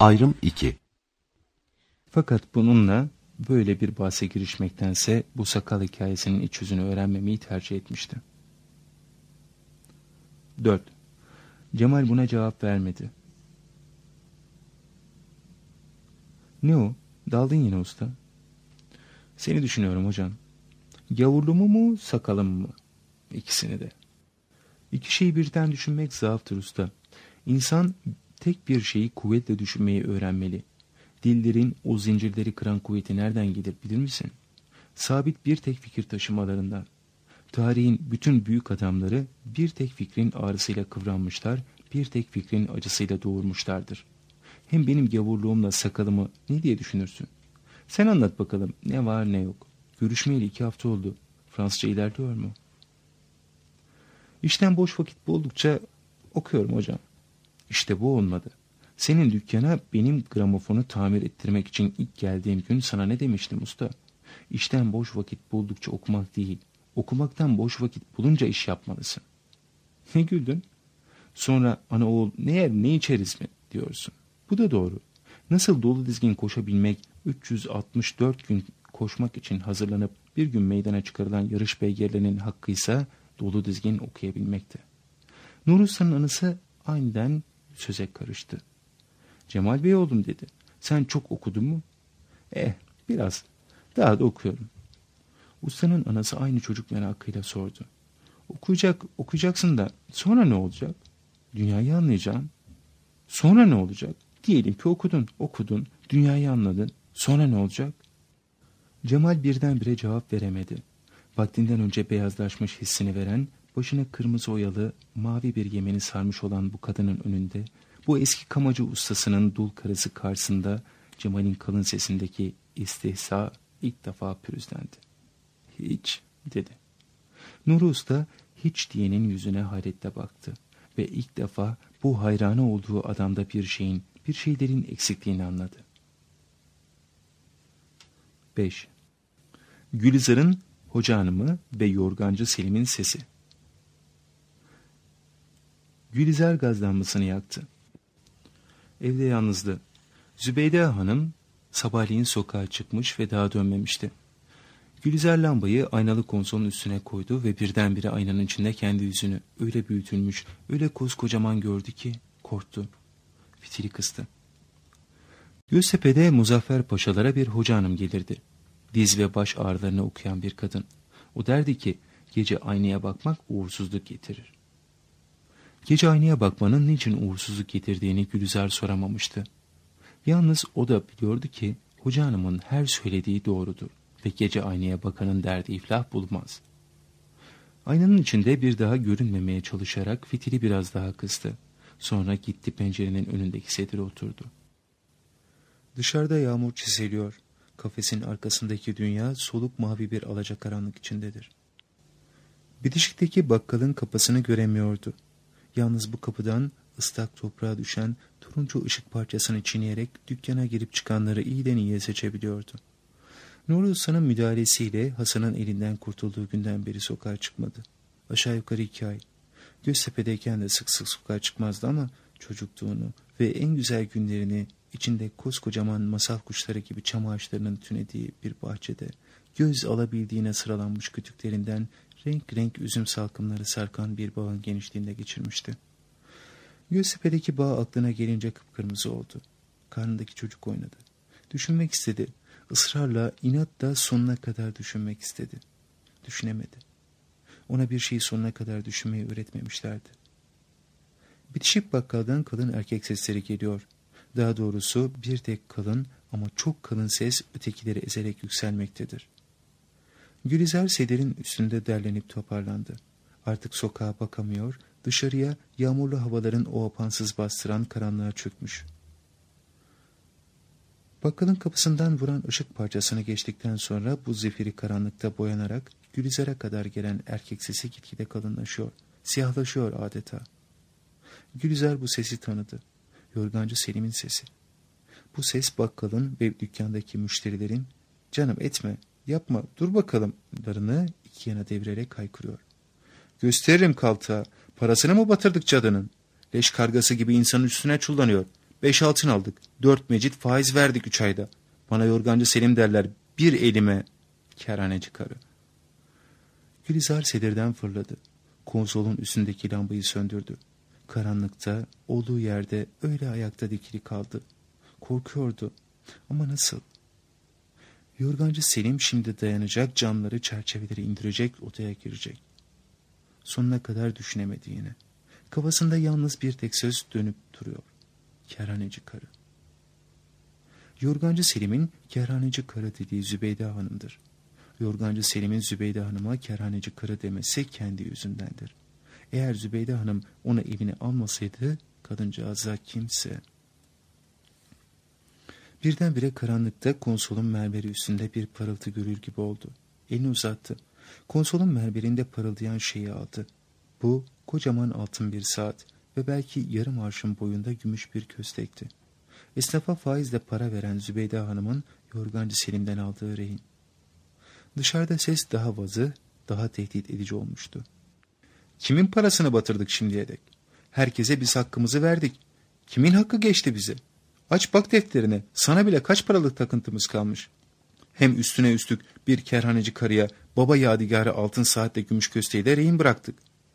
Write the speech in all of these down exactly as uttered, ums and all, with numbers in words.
Ayrım iki. Fakat bununla böyle bir bahse girişmektense bu sakal hikayesinin iç yüzünü öğrenmemeyi tercih etmişti. dört. Cemal buna cevap vermedi. Ne o? Daldın yine usta. Seni düşünüyorum hocam. Gavurluğumu mu, sakalımı mı? İkisini de. İki şeyi birden düşünmek zaaftır usta. İnsan tek bir şeyi kuvvetle düşünmeyi öğrenmeli. Dillerin o zincirleri kıran kuvveti nereden gelir bilir misin? Sabit bir tek fikir taşımalarından. Tarihin bütün büyük adamları bir tek fikrin ağrısıyla kıvranmışlar, bir tek fikrin acısıyla doğurmuşlardır. Hem benim gavurluğumla sakalımı ne diye düşünürsün? Sen anlat bakalım, ne var ne yok. Görüşmeyeli iki hafta oldu. Fransızca ilerliyor mu? İşten boş vakit buldukça okuyorum hocam. İşte bu olmadı. Senin dükkana benim gramofonu tamir ettirmek için ilk geldiğim gün sana ne demiştim usta? İşten boş vakit buldukça okumak değil, okumaktan boş vakit bulunca iş yapmalısın. Ne güldün? Sonra ana oğul ne yer ne içeriz mi diyorsun. Bu da doğru. Nasıl dolu dizgin koşabilmek, üç yüz altmış dört gün koşmak için hazırlanıp bir gün meydana çıkarılan yarış beygirlerinin hakkıysa dolu dizgin okuyabilmekti. Nur Usta'nın anısı aniden söze karıştı. Cemal Bey oğlum dedi. Sen çok okudun mu? Eh biraz. Daha da okuyorum. Ustanın anası aynı çocuk merakıyla sordu. Okuyacak, okuyacaksın da sonra ne olacak? Dünyayı anlayacağım. Sonra ne olacak? Diyelim ki okudun, okudun, dünyayı anladın. Sonra ne olacak? Cemal birdenbire cevap veremedi. Vaktinden önce beyazlaşmış hissini veren, başına kırmızı oyalı, mavi bir yemeni sarmış olan bu kadının önünde, bu eski kamacı ustasının dul karısı karşısında Cemal'in kalın sesindeki istihza ilk defa pürüzlendi. Hiç, dedi. Nuri Usta hiç diyenin yüzüne hayretle baktı ve ilk defa bu hayranı olduğu adamda bir şeyin, bir şeylerin eksikliğini anladı. beş. Gülizar'ın Hoca Hanımı ve Yorgancı Selim'in sesi. Gülizar gaz lambasını yaktı. Evde yalnızdı. Zübeyde Hanım sabahleyin sokağa çıkmış ve daha dönmemişti. Gülizar lambayı aynalı konsolun üstüne koydu ve birdenbire aynanın içinde kendi yüzünü öyle büyütülmüş, öyle koskocaman gördü ki korktu. Fitili kıstı. Göztepe'de Muzaffer Paşalara bir hoca hanım gelirdi. Diz ve baş ağrılarını okuyan bir kadın. O derdi ki gece aynaya bakmak uğursuzluk getirir. Gece aynaya bakmanın niçin uğursuzluk getirdiğini Gülizar soramamıştı. Yalnız o da biliyordu ki hoca hanımın her söylediği doğrudur ve gece aynaya bakanın derdi iflah bulmaz. Aynanın içinde bir daha görünmemeye çalışarak fitili biraz daha kıstı. Sonra gitti pencerenin önündeki sedire oturdu. Dışarıda yağmur çiseliyor. Kafesin arkasındaki dünya soluk mavi bir alacakaranlık içindedir. Bitişikteki bakkalın kapısını göremiyordu. Yalnız bu kapıdan ıslak toprağa düşen turuncu ışık parçasını çiğneyerek dükkana girip çıkanları iyiden iyiye seçebiliyordu. Nuri Usta'nın müdahalesiyle Hasan'ın elinden kurtulduğu günden beri sokağa çıkmadı. Aşağı yukarı iki ay. Göztepe'deyken de sık sık sokağa çıkmazdı ama çocukluğunu ve en güzel günlerini içinde koskocaman masal kuşları gibi çam ağaçlarının tünediği bir bahçede göz alabildiğine sıralanmış kütüklerinden renk renk üzüm salkımları sarkan bir bağın genişliğinde geçirmişti. Göztepe'deki bağ aklına gelince kıpkırmızı oldu. Karnındaki çocuk oynadı. Düşünmek istedi. Israrla, inatla sonuna kadar düşünmek istedi. Düşünemedi. Ona bir şeyi sonuna kadar düşünmeyi öğretmemişlerdi. Bitişik bakkaldan kalın erkek sesleri geliyor. Daha doğrusu bir tek kalın ama çok kalın ses ötekileri ezerek yükselmektedir. Gülizar sedirin üstünde derlenip toparlandı. Artık sokağa bakamıyor, dışarıya yağmurlu havaların o apansız bastıran karanlığa çökmüş. Bakkalın kapısından vuran ışık parçasını geçtikten sonra bu zifiri karanlıkta boyanarak Gülizar'a kadar gelen erkek sesi gitgide kalınlaşıyor, siyahlaşıyor adeta. Gülizar bu sesi tanıdı. Yorgancı Selim'in sesi. Bu ses bakkalın ve dükkandaki müşterilerin "Canım etme, yapma, dur bakalımlarını iki yana devirerek haykırıyor. "Gösteririm kaltağa, parasını mı batırdık cadının? Leş kargası gibi insanın üstüne çullanıyor. Beş altın aldık. Dört mecit faiz verdik üç ayda. Bana yorgancı Selim derler. Bir elime kerhaneci karı. Gülizar sedirden fırladı. Konsolun üstündeki lambayı söndürdü. Karanlıkta olduğu yerde öyle ayakta dikili kaldı. Korkuyordu. Ama nasıl? Yorgancı Selim şimdi dayanacak, camları, çerçeveleri indirecek, odaya girecek. Sonuna kadar düşünemedi yine. Kafasında yalnız bir tek söz dönüp duruyor. Kerhaneci karı. Yorgancı Selim'in kerhaneci karı dediği Zübeyde Hanım'dır. Yorgancı Selim'in Zübeyde Hanım'a kerhaneci karı demesi kendi yüzündendir. Eğer Zübeyde Hanım onu evine almasaydı kadıncağıza kimse... Birdenbire karanlıkta konsolun mermeri üstünde bir parıltı görür gibi oldu. Elini uzattı. Konsolun mermerinde parıldayan şeyi aldı. Bu kocaman altın bir saat ve belki yarım arşın boyunda gümüş bir köstekti. Esnafa faizle para veren Zübeyde Hanım'ın Yorgancı Selim'den aldığı rehin. Dışarıda ses daha vazı, daha tehdit edici olmuştu. Kimin parasını batırdık şimdiye dek? Herkese biz hakkımızı verdik. Kimin hakkı geçti bize? Aç bak defterine, sana bile kaç paralık takıntımız kalmış. Hem üstüne üstlük bir kerhaneci karıya baba yadigarı altın saatle gümüş kösteği de rehin bıraktık.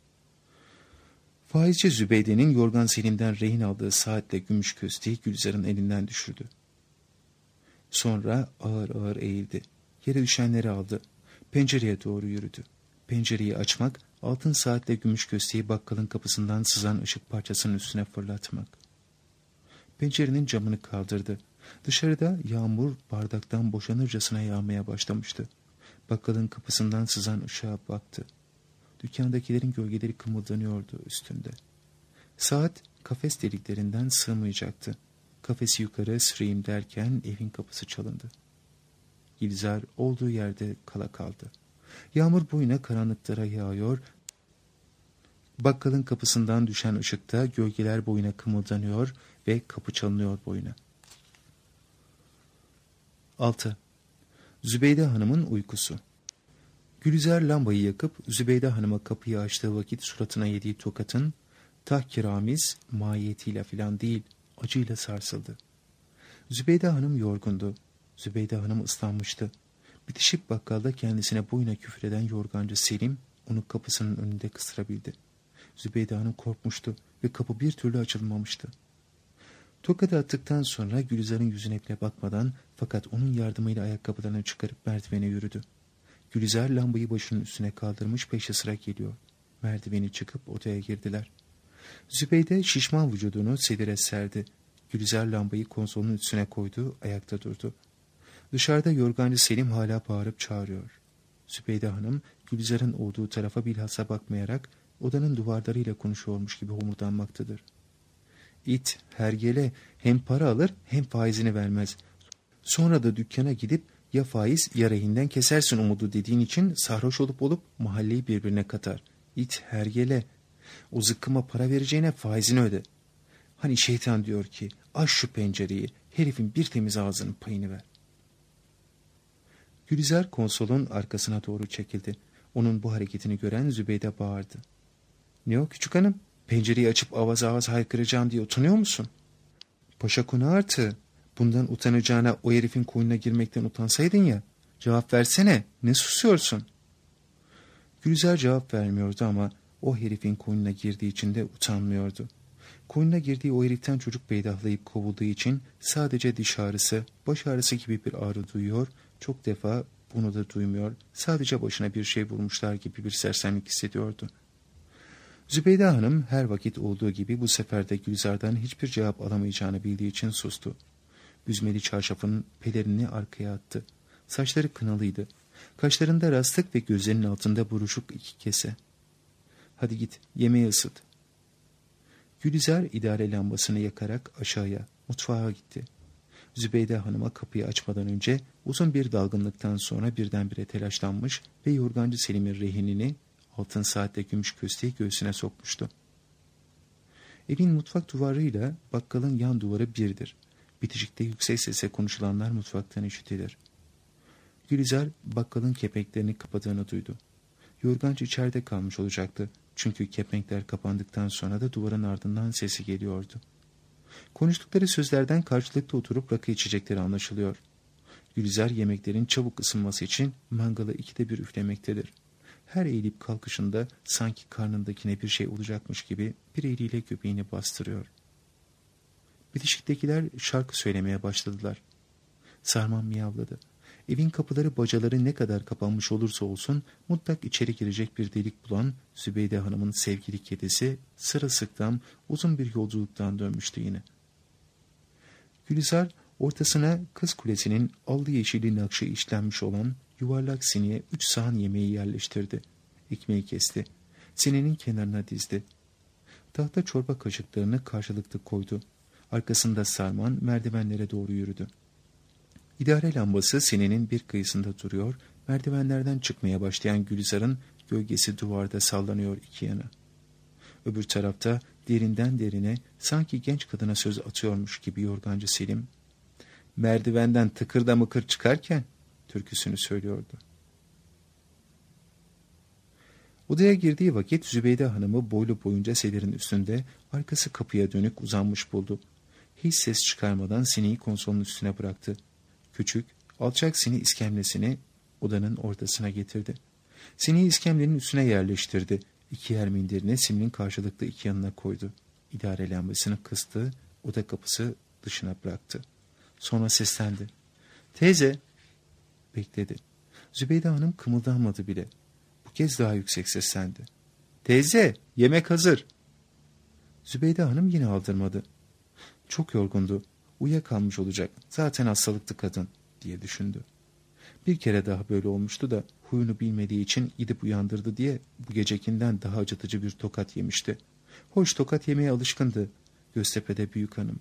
Faizci Zübeyde'nin Yorgan Selim'den rehin aldığı saatle gümüş kösteği Gülizar'ın elinden düşürdü. Sonra ağır ağır eğildi. Yere düşenleri aldı. Pencereye doğru yürüdü. Pencereyi açmak, altın saatle gümüş kösteği bakkalın kapısından sızan ışık parçasının üstüne fırlatmak. Pencerenin camını kaldırdı. Dışarıda yağmur bardaktan boşanırcasına yağmaya başlamıştı. Bakkalın kapısından sızan ışığa baktı. Dükkandakilerin gölgeleri kımıldanıyordu üstünde. Saat kafes deliklerinden sığmayacaktı. Kafesi yukarı süreyim derken evin kapısı çalındı. Gülizar olduğu yerde kala kaldı. Yağmur boyuna karanlıklara yağıyor, bakkalın kapısından düşen ışıkta gölgeler boyuna kımıldanıyor ve kapı çalınıyor boyuna. altı. Zübeyde Hanım'ın uykusu. Gülizar lambayı yakıp Zübeyde Hanım'a kapıyı açtığı vakit suratına yediği tokatın tahkiramiz mahiyetiyle filan değil, acıyla sarsıldı. Zübeyde Hanım yorgundu. Zübeyde Hanım ıslanmıştı. Bitişik bakkalda kendisine boyuna küfreden yorgancı Selim onu kapısının önünde kısırabildi. Zübeyde Hanım korkmuştu ve kapı bir türlü açılmamıştı. Tokadı attıktan sonra Gülizar'ın yüzüne bile bakmadan fakat onun yardımıyla ayakkabılarını çıkarıp merdivene yürüdü. Gülizar lambayı başının üstüne kaldırmış peşi sıra geliyor. Merdiveni çıkıp odaya girdiler. Zübeyde şişman vücudunu sedire serdi. Gülizar lambayı konsolun üstüne koydu, ayakta durdu. Dışarıda yorgancı Selim hala bağırıp çağırıyor. Zübeyde Hanım Gülizar'ın olduğu tarafa bilhassa bakmayarak odanın duvarlarıyla konuşuyormuş gibi homurdanmaktadır. İt, hergele hem para alır hem faizini vermez. Sonra da dükkana gidip ya faiz ya rehinden kesersin umudu dediğin için sarhoş olup olup mahalleyi birbirine katar. İt, hergele, o zıkkıma para vereceğine faizini öde. Hani şeytan diyor ki aç şu pencereyi, herifin bir temiz ağzının payını ver. Gülizar konsolun arkasına doğru çekildi. Onun bu hareketini gören Zübeyde bağırdı. Ne o küçük hanım? Pencereyi açıp avaz avaz haykıracağım diye utanıyor musun? Paşa konu artı. Bundan utanacağına o herifin koynuna girmekten utansaydın ya. Cevap versene. Ne susuyorsun? Gülizar cevap vermiyordu ama o herifin koynuna girdiği için de utanmıyordu. Koynuna girdiği o heriften çocuk peydahlayıp kovulduğu için sadece diş ağrısı, baş ağrısı gibi bir ağrı duyuyor, çok defa bunu da duymuyor, sadece başına bir şey vurmuşlar gibi bir sersemlik hissediyordu. Zübeyde Hanım her vakit olduğu gibi bu sefer de Gülizar'dan hiçbir cevap alamayacağını bildiği için sustu. Büzmeli çarşafının pelerini arkaya attı. Saçları kınalıydı. Kaşlarında rastlık ve gözlerinin altında buruşuk iki kese. Hadi git yemeği ısıt. Gülizar idare lambasını yakarak aşağıya, mutfağa gitti. Zübeyde Hanım'a kapıyı açmadan önce uzun bir dalgınlıktan sonra birdenbire telaşlanmış ve yorgancı Selim'in rehinini altın saatle gümüş kösteği göğsüne sokmuştu. Evin mutfak duvarıyla bakkalın yan duvarı birdir. Bitişikte yüksek sesle konuşulanlar mutfaktan işitilir. Gülizar bakkalın kepenklerini kapadığını duydu. Yorgancı içeride kalmış olacaktı. Çünkü kepenkler kapandıktan sonra da duvarın ardından sesi geliyordu. Konuştukları sözlerden karşılıklı oturup rakı içecekleri anlaşılıyor. Gülizar yemeklerin çabuk ısınması için mangalı ikide bir üflemektedir. Her eğilip kalkışında sanki karnındakine bir şey olacakmış gibi bir eliyle göbeğini bastırıyor. Bitişiktekiler şarkı söylemeye başladılar. Sarman miyavladı. Evin kapıları bacaları ne kadar kapanmış olursa olsun mutlak içeri girecek bir delik bulan Zübeyde Hanım'ın sevgili kedisi sırılsıklam uzun bir yolculuktan dönmüştü yine. Gülizar ortasına Kız Kulesi'nin allı yeşili nakşı işlenmiş olan yuvarlak sineye üç sahan yemeği yerleştirdi. Ekmeği kesti. Sinenin kenarına dizdi. Tahta çorba kaşıklarını karşılıklı koydu. Arkasında Sarman merdivenlere doğru yürüdü. İdare lambası sinenin bir kıyısında duruyor, merdivenlerden çıkmaya başlayan Gülizar'ın gölgesi duvarda sallanıyor iki yana. Öbür tarafta derinden derine sanki genç kadına söz atıyormuş gibi yorgancı Selim, merdivenden tıkırda mıkır çıkarken türküsünü söylüyordu. Odaya girdiği vakit Zübeyde Hanım'ı boylu boyunca sedirin üstünde, arkası kapıya dönük uzanmış buldu. Hiç ses çıkarmadan sineği konsolun üstüne bıraktı. Küçük, alçak sini iskemlesini odanın ortasına getirdi. Sineği iskemlenin üstüne yerleştirdi. İki yer minderini siminin karşılıklı iki yanına koydu. İdare lambasını kıstı, oda kapısı dışına bıraktı. Sonra seslendi. Teyze! Bekledi. Zübeyde Hanım kımıldanmadı bile. Bu kez daha yüksek seslendi. Teyze! Yemek hazır! Zübeyde Hanım yine aldırmadı. Çok yorgundu. Uyuyakalmış olacak. Zaten hastalıklı kadın diye düşündü. Bir kere daha böyle olmuştu da huyunu bilmediği için gidip uyandırdı diye bu gecekinden daha acıtıcı bir tokat yemişti. Hoş tokat yemeye alışkındı Göztepe'de büyük hanım.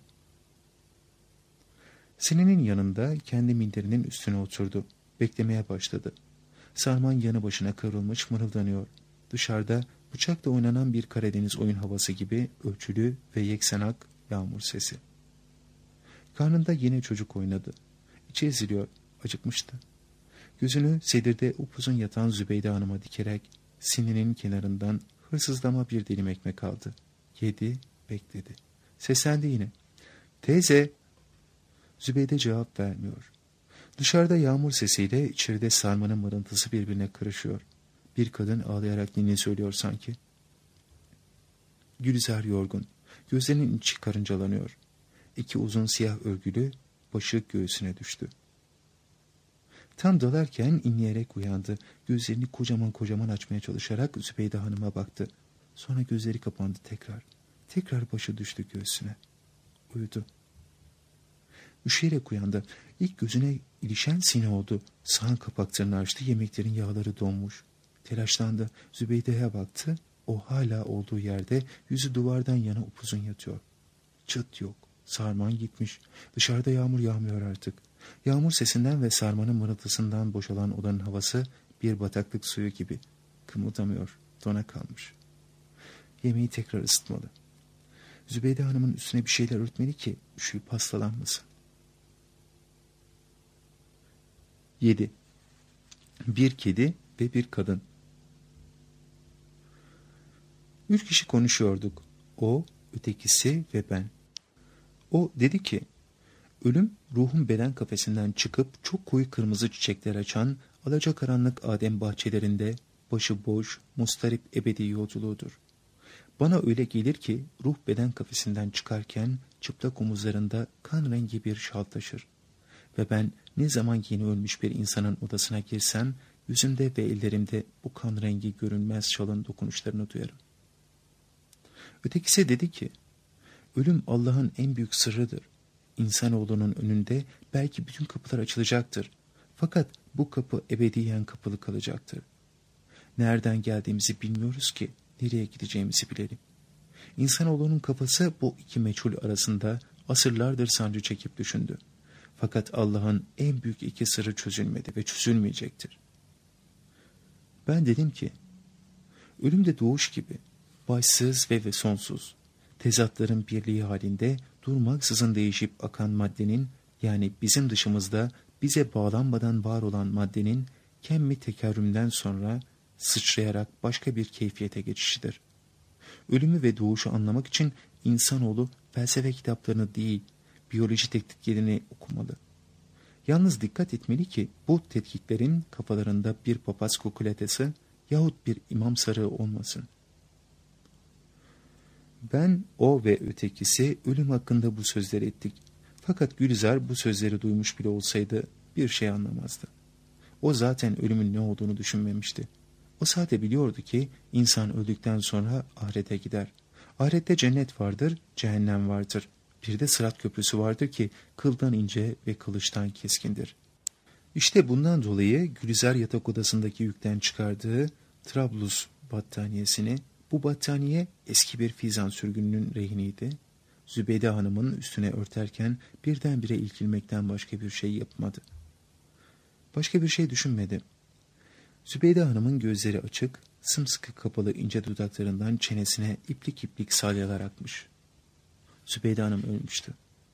Sinenin yanında kendi minderinin üstüne oturdu. Beklemeye başladı. Sarman yanı başına kıvrılmış mırıldanıyor. Dışarıda bıçakla oynanan bir Karadeniz oyun havası gibi ölçülü ve yeksenak yağmur sesi. Karnında yine çocuk oynadı. İçi eziliyor, acıkmıştı. Gözünü sedirde upuzun yatan Zübeyde Hanım'a dikerek sininin kenarından hırsızlama bir dilim ekmek aldı. Yedi, bekledi. Seslendi yine. Teyze! Zübeyde cevap vermiyor. Dışarıda yağmur sesiyle içeride Sarman'ın mırıltısı birbirine karışıyor. Bir kadın ağlayarak ninni söylüyor sanki. Gülizar yorgun. Gözlerinin içi karıncalanıyor. İki uzun siyah örgülü başı göğsüne düştü. Tam dalarken inleyerek uyandı. Gözlerini kocaman kocaman açmaya çalışarak Zübeyde Hanım'a baktı. Sonra gözleri kapandı tekrar. Tekrar başı düştü göğsüne. Uyudu. Üşüyerek uyandı. İlk gözüne ilişen sine oldu. Sağın kapaklarını açtı. Yemeklerin yağları donmuş. Telaşlandı. Zübeyde'ye baktı. O hala olduğu yerde yüzü duvardan yana upuzun yatıyor. Çıt yok. Sarman gitmiş. Dışarıda yağmur yağmıyor artık. Yağmur sesinden ve sarmanın mırıltısından boşalan odanın havası bir bataklık suyu gibi. Kımıldamıyor. Dona kalmış. Yemeği tekrar ısıtmalı. Zübeyde Hanım'ın üstüne bir şeyler örtmeli ki üşüyüp hastalanmasın. yedi. Bir kedi ve bir kadın. Üç kişi konuşuyorduk. O, ötekisi ve ben. O dedi ki, ölüm ruhun beden kafesinden çıkıp çok koyu kırmızı çiçekler açan alacakaranlık Adem bahçelerinde başıboş, mustarip ebedi yolculuğudur. Bana öyle gelir ki ruh beden kafesinden çıkarken çıplak omuzlarında kan rengi bir şal taşır. Ve ben ne zaman yeni ölmüş bir insanın odasına girsem yüzümde ve ellerimde bu kan rengi görünmez şalın dokunuşlarını duyarım. Ötekisi dedi ki, ölüm Allah'ın en büyük sırrıdır. İnsanoğlunun önünde belki bütün kapılar açılacaktır. Fakat bu kapı ebediyen kapalı kalacaktır. Nereden geldiğimizi bilmiyoruz ki nereye gideceğimizi bilelim. İnsanoğlunun kafası bu iki meçhul arasında asırlardır sancı çekip düşündü. Fakat Allah'ın en büyük iki sırrı çözülmedi ve çözülmeyecektir. Ben dedim ki, ölüm de doğuş gibi, başsız ve ve sonsuz, tezatların birliği halinde durmaksızın değişip akan maddenin, yani bizim dışımızda bize bağlanmadan var olan maddenin kemmi tekerrümden sonra sıçrayarak başka bir keyfiyete geçişidir. Ölümü ve doğuşu anlamak için insanoğlu felsefe kitaplarını değil, biyoloji tetkiklerini okumalı. Yalnız dikkat etmeli ki bu tetkiklerin kafalarında bir papaz kukuletesi yahut bir imam sarığı olmasın. Ben, o ve ötekisi ölüm hakkında bu sözleri ettik. Fakat Gülizar bu sözleri duymuş bile olsaydı bir şey anlamazdı. O zaten ölümün ne olduğunu düşünmemişti. O sadece biliyordu ki insan öldükten sonra ahirete gider. Ahirette cennet vardır, cehennem vardır. Bir de Sırat Köprüsü vardır ki kıldan ince ve kılıçtan keskindir. İşte bundan dolayı Gülizar yatak odasındaki yükten çıkardığı Trablus battaniyesini, bu battaniye eski bir Fizan sürgününün rehiniydi, Zübeyde Hanım'ın üstüne örterken birdenbire ilkilmekten başka bir şey yapmadı. Başka bir şey düşünmedi. Zübeyde Hanım'ın gözleri açık, sımsıkı kapalı ince dudaklarından çenesine iplik iplik salyalar akmış. Zübeyde Hanım ölmüştü.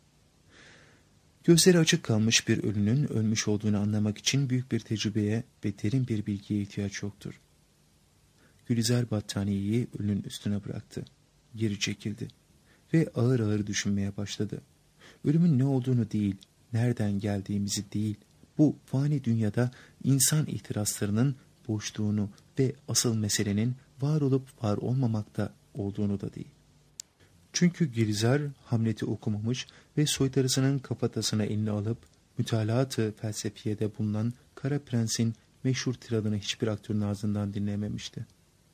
Gözleri açık kalmış bir ölünün ölmüş olduğunu anlamak için büyük bir tecrübeye ve derin bir bilgiye ihtiyaç yoktur. Gülizar battaniyeyi ölünün üstüne bıraktı. Geri çekildi ve ağır ağır düşünmeye başladı. Ölümün ne olduğunu değil, nereden geldiğimizi değil, bu fani dünyada insan ihtiraslarının boşluğunu ve asıl meselenin var olup var olmamakta olduğunu da değil. Çünkü Gülizar Hamlet'i okumamış ve soytarısının kafatasına elini alıp mütalaat-ı felsefiyede bulunan Kara Prens'in meşhur tiradını hiçbir aktörün ağzından dinlememişti.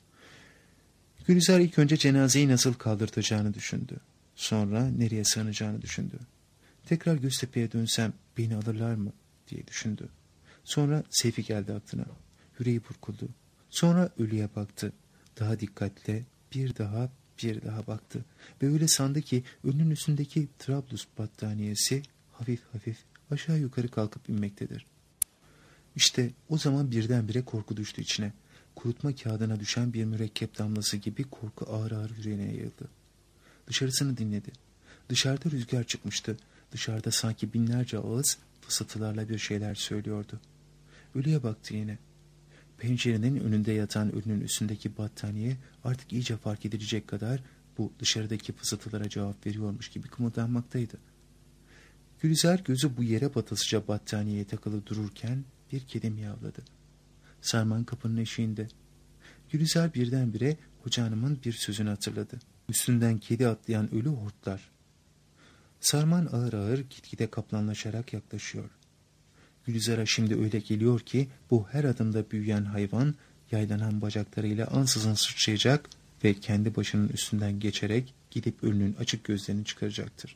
Gülizar ilk önce cenazeyi nasıl kaldırtacağını düşündü. Sonra nereye sığınacağını düşündü. Tekrar Göztepe'ye dönsem beni alırlar mı diye düşündü. Sonra Seyfi geldi aklına. Yüreği burkuldu. Sonra ölüye baktı. Daha dikkatle bir daha bir daha baktı. Ve öyle sandı ki ölünün üstündeki Trablus battaniyesi hafif hafif aşağı yukarı kalkıp inmektedir. İşte o zaman birdenbire korku düştü içine. Kurutma kağıdına düşen bir mürekkep damlası gibi korku ağır ağır yüreğine yayıldı. Dışarısını dinledi. Dışarıda rüzgar çıkmıştı. Dışarıda sanki binlerce ağız fısıltılarla bir şeyler söylüyordu. Ölüye baktı yine. Pencerenin önünde yatan ölünün üstündeki battaniye artık iyice fark edilecek kadar bu dışarıdaki fısıltılara cevap veriyormuş gibi kımıldanmaktaydı. Gülizar gözü bu yere batısıca battaniyeye takılı dururken bir kedi miyavladı. Sarman kapının eşiğinde. Gülizar birdenbire Hoca Hanım'ın bir sözünü hatırladı. Üstünden kedi atlayan ölü hortlar. Sarman ağır ağır gitgide kaplanlaşarak yaklaşıyor. Gülizar'a şimdi öyle geliyor ki bu her adımda büyüyen hayvan yaylanan bacaklarıyla ansızın sıçrayacak ve kendi başının üstünden geçerek gidip ölünün açık gözlerini çıkaracaktır.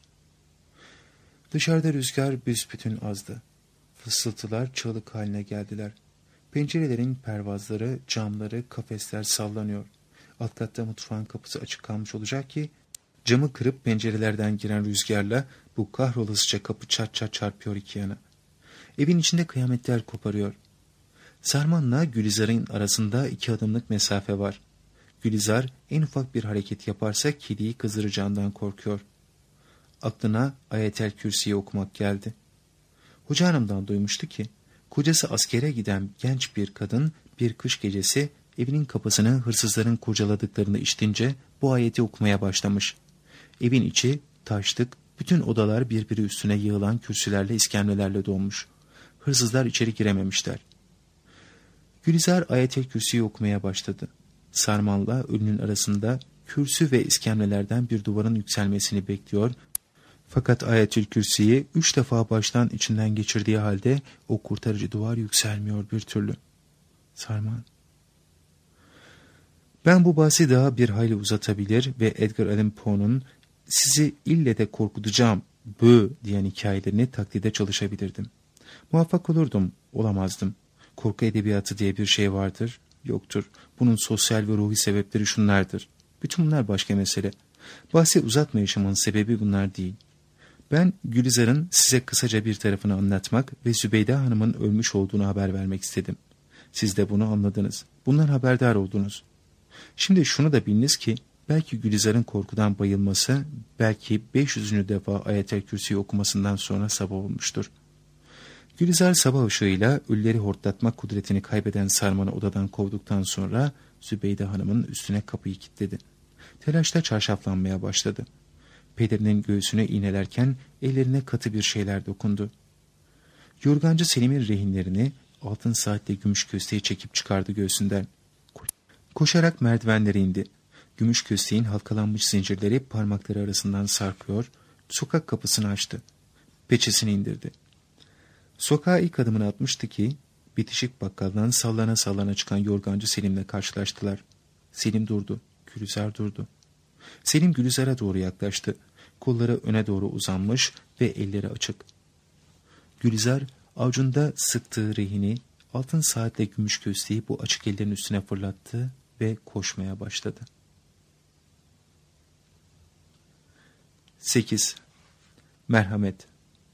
Dışarıda rüzgar büsbütün azdı. Fısıltılar çığlık haline geldiler. Pencerelerin pervazları, camları, kafesler sallanıyor. Alt katta mutfağın kapısı açık kalmış olacak ki camı kırıp pencerelerden giren rüzgarla bu kahrolasıca kapı çat çat çarpıyor iki yana. Evin içinde kıyametler koparıyor. Sarman'la Gülizar'ın arasında iki adımlık mesafe var. Gülizar en ufak bir hareket yaparsa kediyi kızdıracağından korkuyor. Aklına Ayetel Kürsi'yi okumak geldi. Hoca Hanım'dan duymuştu ki kocası askere giden genç bir kadın bir kış gecesi evinin kapısını hırsızların kurcaladıklarını işitince bu ayeti okumaya başlamış. Evin içi taşlık, bütün odalar birbiri üstüne yığılan kürsülerle iskemlelerle dolmuş. Hırsızlar içeri girememişler. Gülizar Ayetel Kürsi'yi okumaya başladı. Sarman'la ölünün arasında kürsü ve iskemlelerden bir duvarın yükselmesini bekliyor. Fakat Ayetül Kürsi'yi üç defa baştan içinden geçirdiği halde o kurtarıcı duvar yükselmiyor bir türlü. Sarman. Ben bu bahsi daha bir hayli uzatabilir ve Edgar Allan Poe'nun sizi ille de korkutacağım bö diyen hikayelerini taklide çalışabilirdim. Muvaffak olurdum, olamazdım. Korku edebiyatı diye bir şey vardır, yoktur. Bunun sosyal ve ruhi sebepleri şunlardır. Bütün bunlar başka mesele. Bahsi uzatmayışımın sebebi bunlar değil. Ben Gülizar'ın size kısaca bir tarafını anlatmak ve Zübeyde Hanım'ın ölmüş olduğunu haber vermek istedim. Siz de bunu anladınız. Bundan haberdar oldunuz. Şimdi şunu da biliniz ki belki Gülizar'ın korkudan bayılması belki beş yüzüncü defa Ayetel Kürsi'yi okumasından sonra sabah olmuştur. Gülizar sabah ışığıyla ölüleri hortlatmak kudretini kaybeden Sarman'ı odadan kovduktan sonra Zübeyde Hanım'ın üstüne kapıyı kilitledi. Telaşla çarşaflanmaya başladı. Pederinin göğsüne iğnelerken ellerine katı bir şeyler dokundu. Yorgancı Selim'in rehinlerini altın saatle gümüş kösteği çekip çıkardı göğsünden. Koşarak merdivenlere indi. Gümüş kösteğin halkalanmış zincirleri parmakları arasından sarkıyor, sokak kapısını açtı. Peçesini indirdi. Sokağa ilk adımını atmıştı ki, bitişik bakkaldan sallana sallana çıkan yorgancı Selim'le karşılaştılar. Selim durdu, Gülizar durdu. Selim Gülizar'a doğru yaklaştı. Kolları öne doğru uzanmış ve elleri açık. Gülizar avucunda sıktığı rehini altın saatle gümüş kösteği bu açık ellerin üstüne fırlattı ve koşmaya başladı. sekiz. Merhamet.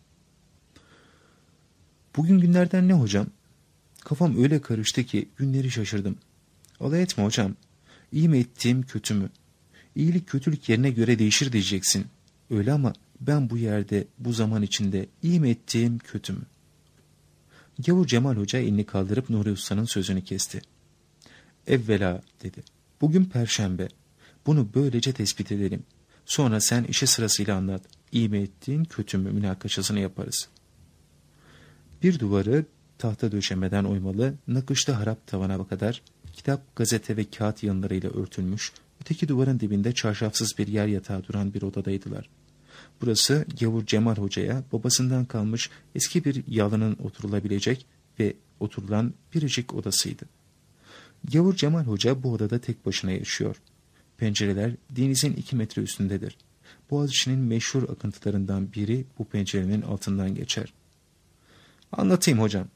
Bugün günlerden ne hocam? Kafam öyle karıştı ki günleri şaşırdım. Alay etme hocam. İyi mi ettiğim, kötü mü? İyilik kötülük yerine göre değişir diyeceksin. Öyle ama ben bu yerde, bu zaman içinde iyi mi ettiğim, kötü mü? Gavur Cemal Hoca elini kaldırıp Nuri Usta'nın sözünü kesti. Evvela dedi. Bugün Perşembe. Bunu böylece tespit edelim. Sonra sen işi sırasıyla anlat. İyi mi ettiğin, kötü mü münakaşasını yaparız. Bir duvarı tahta döşemeden oymalı, nakışlı harap tavana kadar kitap, gazete ve kağıt yanlarıyla örtülmüş, öteki duvarın dibinde çarşafsız bir yer yatağı duran bir odadaydılar. Burası Gavur Cemal Hoca'ya babasından kalmış eski bir yalının oturulabilecek ve oturulan biricik odasıydı. Gavur Cemal Hoca bu odada tek başına yaşıyor. Pencereler denizin iki metre üstündedir. Boğaziçi'nin meşhur akıntılarından biri bu pencerenin altından geçer. Anlatayım hocam.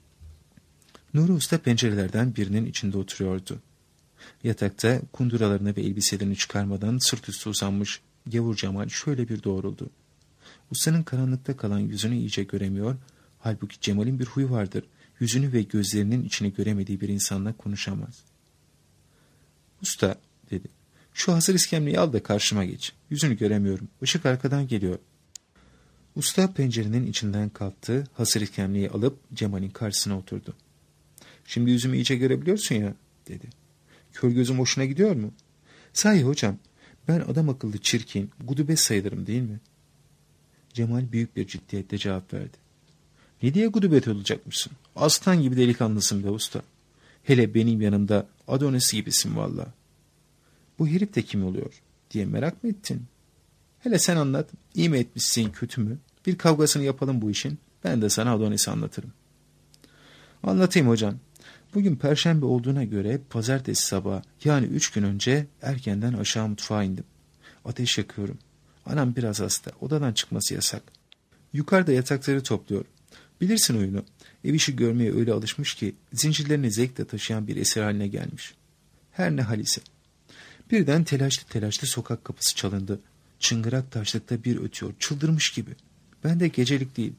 Nuri Usta pencerelerden birinin içinde oturuyordu. Yatakta kunduralarını ve elbiselerini çıkarmadan sırt üstü uzanmış Gavur Cemal şöyle bir doğruldu. Ustanın karanlıkta kalan yüzünü iyice göremiyor, halbuki Cemal'in bir huyu vardır. Yüzünü ve gözlerinin içini göremediği bir insanla konuşamaz. Usta dedi. Şu hazır iskemleyi al da karşıma geç. Yüzünü göremiyorum. Işık arkadan geliyor. Usta pencerenin içinden kalktı, hazır iskemleyi alıp Cemal'in karşısına oturdu. Şimdi yüzümü iyice görebiliyorsun ya dedi. Kör gözüm hoşuna gidiyor mu? Sahi hocam, ben adam akıllı çirkin, gudubet sayılırım değil mi? Cemal büyük bir ciddiyetle cevap verdi. Ne diye gudubet olacakmışsın? Aslan gibi delikanlısın be usta. Hele benim yanımda Adonis gibisin valla. Bu herif de kim oluyor diye merak mı ettin? Hele sen anlat, iyi mi etmişsin, kötü mü? Bir kavgasını yapalım bu işin, ben de sana Adonis'i anlatırım. Anlatayım hocam. Bugün Perşembe olduğuna göre pazartesi sabahı, yani üç gün önce erkenden aşağı mutfağa indim. Ateş yakıyorum. Anam biraz hasta, odadan çıkması yasak. Yukarıda yatakları topluyor. Bilirsin oyunu, ev işi görmeye öyle alışmış ki zincirlerini zevkle taşıyan bir esir haline gelmiş. Her ne hal ise. Birden telaşlı telaşlı sokak kapısı çalındı. Çıngırak taşlıkta bir ötüyor, çıldırmış gibi. Ben de gecelik değil.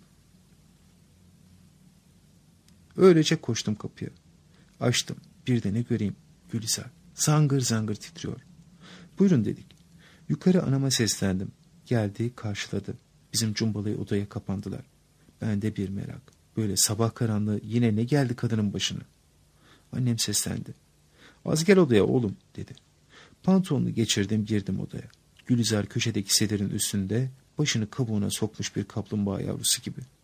Öylece koştum kapıya. Açtım, bir de ne göreyim, Gülizar. Zangır zangır titriyor. Buyurun dedik. Yukarı anama seslendim. Geldi, karşıladı. Bizim cumbalayı odaya kapandılar. Ben de bir merak. Böyle sabah karanlığı yine ne geldi kadının başına? Annem seslendi. Az gel odaya oğlum dedi. Pantolonunu geçirdim, girdim odaya. Gülizar köşedeki sedirin üstünde başını kabuğuna sokmuş bir kaplumbağa yavrusu gibi.